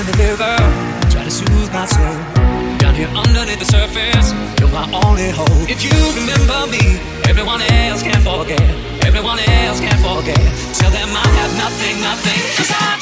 in the river, try to soothe my soul. Down here underneath the surface, you're my only hope. If you remember me, everyone else can forget. Everyone else can forget. Tell them I have nothing, nothing. 'Cause I